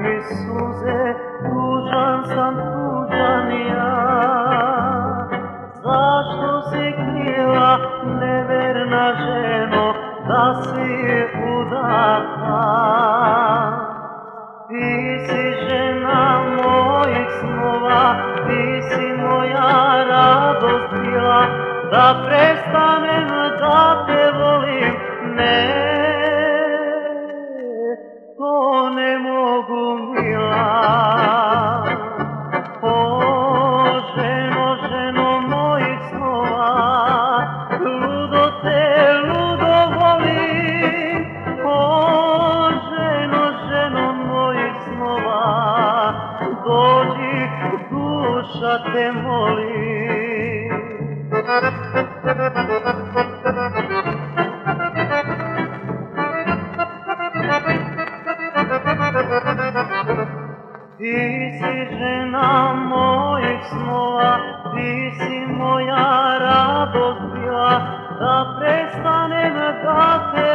mi suze, tužan sam, tužan ja. Zašto si krila, neverna ženo, da si udata? Ti si žena mojih snova, ti si moja radost bila, da prestanem da te volim, ne, to ne mogu, mila. O, ženo, ženo mojih snova, ludo te, ludo volim. O, ženo, ženo mojih snova, dođi, duša te moli. Ti si žena mojih snova, ti si moja radost bila, da prestanem da te